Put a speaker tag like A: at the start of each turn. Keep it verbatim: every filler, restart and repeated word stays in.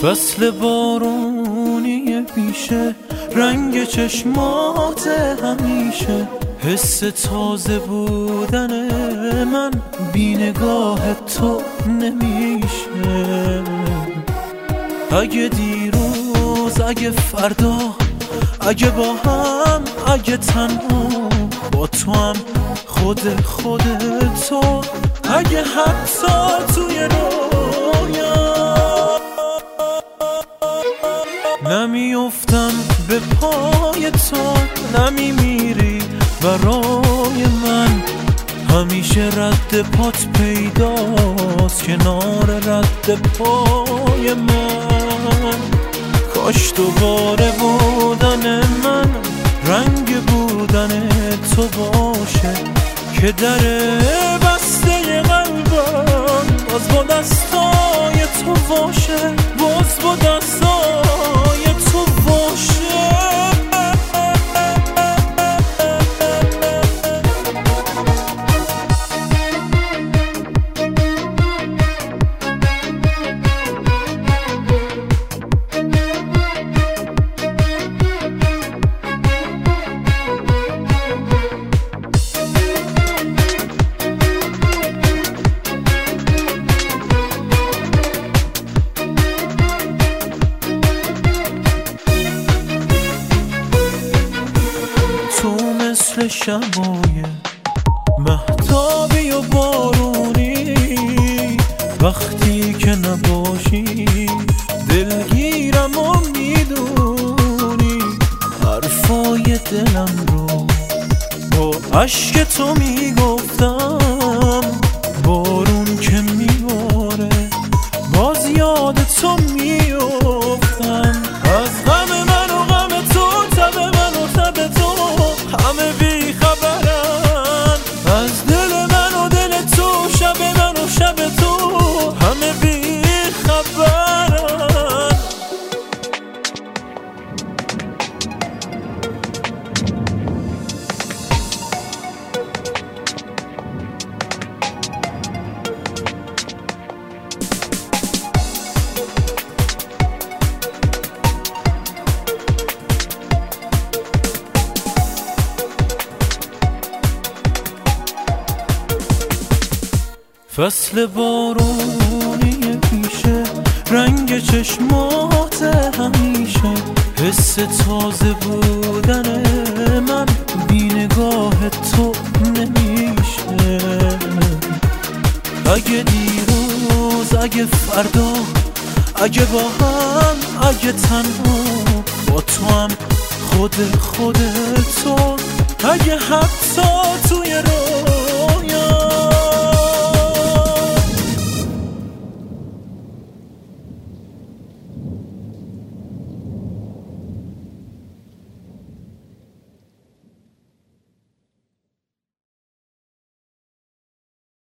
A: فصل بارونی پیشه، رنگ چشمات همیشه، حس تازه بودن من بی نگاه تو نمیشه. اگه دیروز، اگه فردا، اگه با هم، اگه تنها، با تو هم خود خود تو، اگه حتی توی رویا نمیافتم به پای تو، نمیمیری برای من، همیشه رد پات پیداست کنار رد پای من. کاش دوباره بودن من رنگ بودن تو باشه، که در بسته قلبم باز با دستای تو باشه، باز با دستای تو باشه. مثل شبای مهتابی و بارونی، وقتی که نباشی دلگیرم و میدونی، حرفای دلم رو با عشق تو میگفتم. بارون که میباره باز یاد تو میافتم، از غم من و غم تو، تب من و تب تو، همه بی خبرن از دل من و دل تو، شب من و شب تو، همه بی خبرن. فصل بارونی پیشه، رنگ چشمات همیشه، حس تازه بودن من بی نگاه تو نمیشه. اگه دیروز، اگه فردا، اگه با هم، اگه تنها، با تو هم خود خود تو، اگه حتی توی رو